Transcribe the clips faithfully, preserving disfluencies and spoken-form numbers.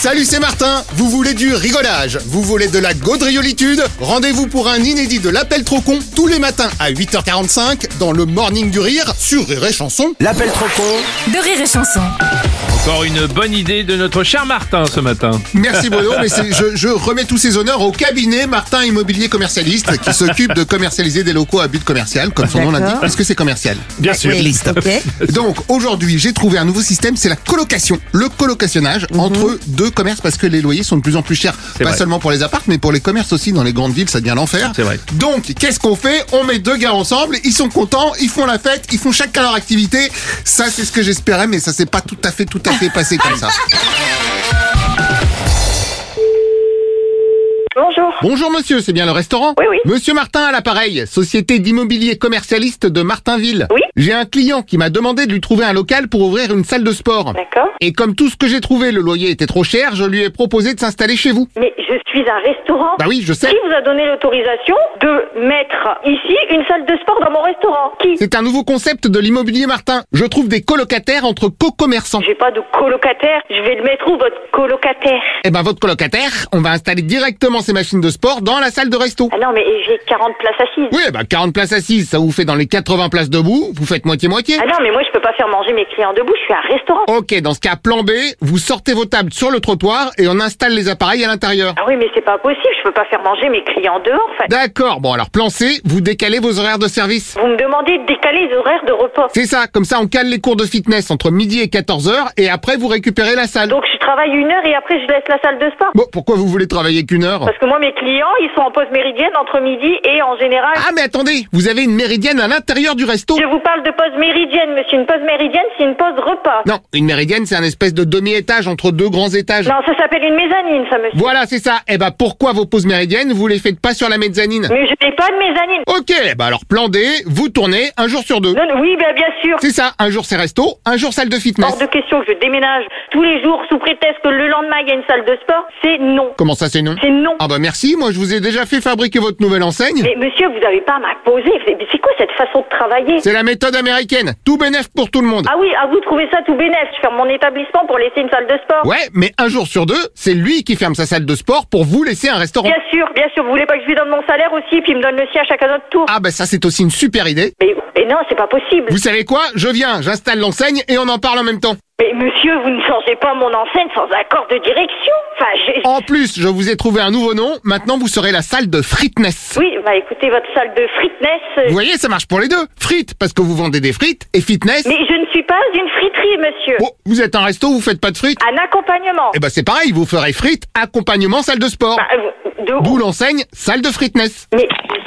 Salut, c'est Martin. Vous voulez du rigolage? Vous voulez de la gaudriolitude? Rendez-vous pour un inédit de l'appel trop con tous les matins à huit heures quarante-cinq dans le Morning du Rire sur Rire et Chanson. L'appel trop con de Rire et Chanson. Encore une bonne idée de notre cher Martin ce matin. Merci Bruno, mais c'est, je, je remets tous ces honneurs au cabinet Martin Immobilier Commercialiste qui s'occube de commercialiser des locaux à but commercial, comme son nom l'indique, puisque c'est commercial. Bien sûr. Oui, okay. Donc aujourd'hui, j'ai trouvé un nouveau système, c'est la colocation, le colocationnage mm-hmm. entre deux commerces parce que les loyers sont de plus en plus chers, c'est pas vrai. Seulement pour les apparts, mais pour les commerces aussi dans les grandes villes, ça devient l'enfer. C'est vrai. Donc qu'est-ce qu'on fait? On met deux gars ensemble, ils sont contents, ils font la fête, ils font chacun leur activité. Ça, c'est ce que j'espérais, mais ça s'est pas tout à fait, tout à fait passé comme ça. Bonjour. Bonjour monsieur, c'est bien le restaurant? Oui, oui. Monsieur Martin à l'appareil, société d'immobilier commercialiste de Martinville. Oui. J'ai un client qui m'a demandé de lui trouver un local pour ouvrir une salle de sport. D'accord. Et comme tout ce que j'ai trouvé, le loyer était trop cher, je lui ai proposé de s'installer chez vous. Mais je suis un restaurant. Bah oui, je sais. Qui vous a donné l'autorisation de mettre ici une salle de sport dans mon restaurant? Qui? C'est un nouveau concept de l'immobilier Martin. Je trouve des colocataires entre co-commerçants. J'ai pas de colocataire. Je vais le mettre où, votre colocataire? Eh ben votre colocataire, on va installer directement ces machines de sport dans la salle de resto. Ah non, mais j'ai quarante places assises. Oui, bah quarante places assises, ça vous fait dans les quatre-vingts places debout, vous faites moitié-moitié. Ah non, mais moi je peux pas faire manger mes clients debout, je suis un restaurant. Ok, dans ce cas, plan B, vous sortez vos tables sur le trottoir et on installe les appareils à l'intérieur. Ah oui, mais c'est pas possible, je peux pas faire manger mes clients dehors, en fait. D'accord, bon alors plan C, vous décalez vos horaires de service. Vous me demandez de décaler les horaires de repas. C'est ça, comme ça on cale les cours de fitness entre midi et quatorze heures et après vous récupérez la salle. Donc je travaille une heure et après je laisse la salle de sport. Bon, pourquoi vous voulez travailler qu'une heure? Parce que moi mes clients, ils sont en pause méridienne entre midi et en général... Ah mais attendez, vous avez une méridienne à l'intérieur du resto? Je vous parle de pause méridienne, monsieur. Une pause méridienne, c'est une pause repas. Non, une méridienne, c'est un espèce de demi-étage entre deux grands étages. Non, ça s'appelle une mezzanine, ça, monsieur. Voilà, c'est ça. Eh ben, pourquoi vos pauses méridiennes, vous les faites pas sur la mezzanine? Mais je n'ai pas de mezzanine. Ok, bah alors plan D, vous tournez un jour sur deux. Non, oui, bah, bien sûr. C'est ça, un jour c'est resto, un jour salle de fitness. Hors de question que je déménage tous les jours sous prétexte que le lendemain il y a une salle de sport, c'est non. Comment ça c'est non? C'est non. Ah bah merci, moi je vous ai déjà fait fabriquer votre nouvelle enseigne. Mais monsieur, vous avez pas à m'imposer. C'est quoi cette façon de travailler? C'est la méthode américaine, tout bénef pour tout le monde. Ah oui, à vous trouvez ça tout bénef. Je ferme mon établissement pour laisser une salle de sport. Ouais, mais un jour sur deux, c'est lui qui ferme sa salle de sport pour vous laisser un restaurant. Bien sûr, bien sûr. Vous voulez pas que je lui donne mon salaire aussi, puis il me donne le sien à chacun notre tour? Ah bah ça c'est aussi une super idée. Mais, mais non, c'est pas possible. Vous savez quoi? Je viens, j'installe l'enseigne et on en parle en même temps. Mais monsieur, vous ne changez pas mon enseigne sans accord de direction. Enfin, j'ai... En plus, je vous ai trouvé un nouveau nom. Maintenant, vous serez la salle de fitness. Oui, bah écoutez, votre salle de fitness... Euh... Vous voyez, ça marche pour les deux. Frites, parce que vous vendez des frites, et fitness... Mais je ne suis pas une friterie, monsieur. Oh, vous êtes un resto, vous faites pas de frites? Un accompagnement. Eh ben c'est pareil, vous ferez frites, accompagnement, salle de sport. Bah, euh, de... D'où l'enseigne, salle de fitness. Mais...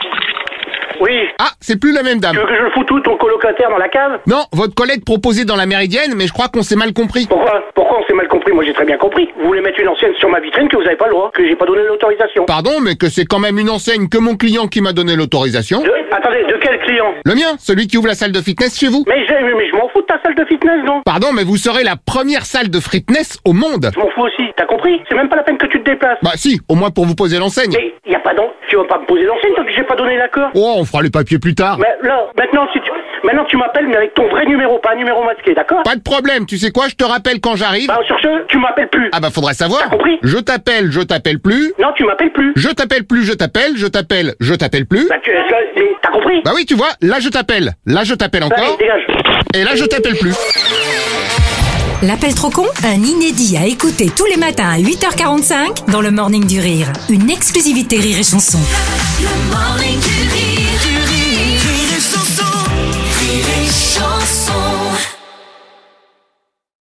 Oui. Ah, c'est plus la même dame. Tu veux que je le fous tout, ton colocataire, dans la cave? Non, votre collègue proposait dans la méridienne, mais je crois qu'on s'est mal compris. Pourquoi Pourquoi on s'est mal compris? Moi j'ai très bien compris. Vous voulez mettre une enseigne sur ma vitrine que vous avez pas le droit, que j'ai pas donné l'autorisation. Pardon, mais que c'est quand même une enseigne que mon client qui m'a donné l'autorisation. De... Attendez, de quel client? Le mien, celui qui ouvre la salle de fitness chez vous. Mais je, mais je m'en fous de ta salle de fitness, non? Pardon, mais vous serez la première salle de fitness au monde. Je m'en fous aussi, t'as compris? C'est même pas la peine que tu te déplaces. Bah si, au moins pour vous poser l'enseigne. Mais y a pas d'en... Tu vas pas me poser l'enseigne tant que j'ai pas donné l'accord. Oh, on fera les papiers plus tard. Mais là, maintenant, si tu... Maintenant tu m'appelles, mais avec ton vrai numéro, pas un numéro masqué, d'accord? Pas de problème, tu sais quoi, je te rappelle quand j'arrive. Bah sur ce, tu m'appelles plus. Ah bah faudrait savoir. T'as compris? Je t'appelle, je t'appelle plus. Non, tu m'appelles plus. Je t'appelle plus, je t'appelle, je t'appelle, je t'appelle plus. Bah tu... Mais t'as compris? Bah oui, tu vois, là je t'appelle, là je t'appelle Allez, encore, dégage. et là je t'appelle plus. L'appel trop con, un inédit à écouter tous les matins à huit heures quarante-cinq dans le Morning du Rire. Une exclusivité Rire et Chanson. Le Morning du